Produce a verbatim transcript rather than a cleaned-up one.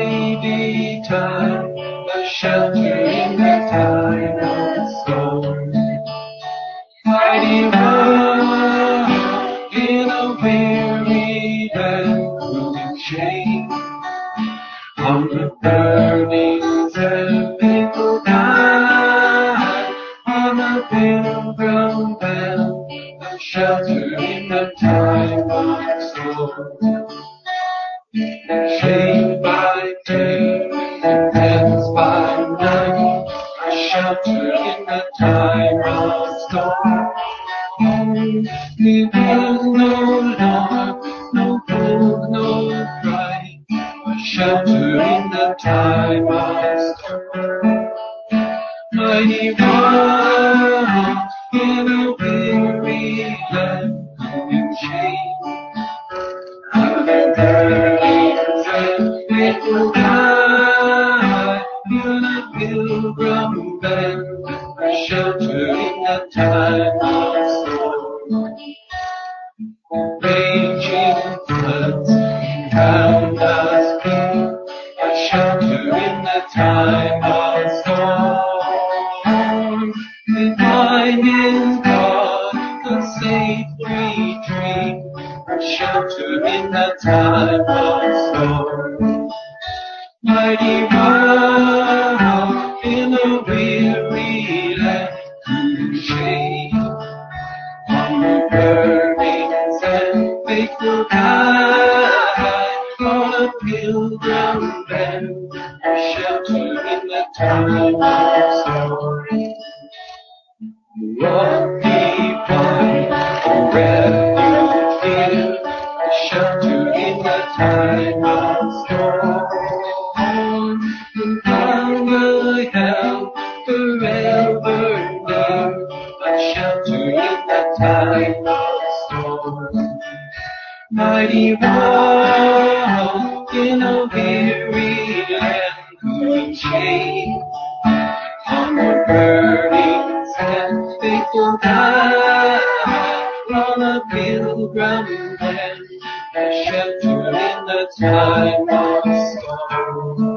mighty time, a shelter in the time of storm. Mighty rock in a weary land, moving shame on the burning and people die on a pilgrim band, a shelter in the time of storm. Shade by day, defense by night, a shelter in the time of storm. We will no Lord, no food, no pride, a shelter in the time of storm. Mighty rock in a weary land, moving shame on the burdens and faithful die in a pilgrim band, a shelter in the time of storm. Raging floods drown us beat, a shelter in the time of storm. With thine is God, the safe retreat, a shelter in the time of storm. Mighty rock in a weary land, through shade on the burning and faithful die on a pilgrim band, a shelter in the time of storm. Rocky point, a refuge dear, a shelter in the time of storm. And hunger hell forever near, a shelter in the time of storm. Mighty rock in a weary land, moving shade on the burning and faithful die on a pilgrim land, a shelter in the time of storm.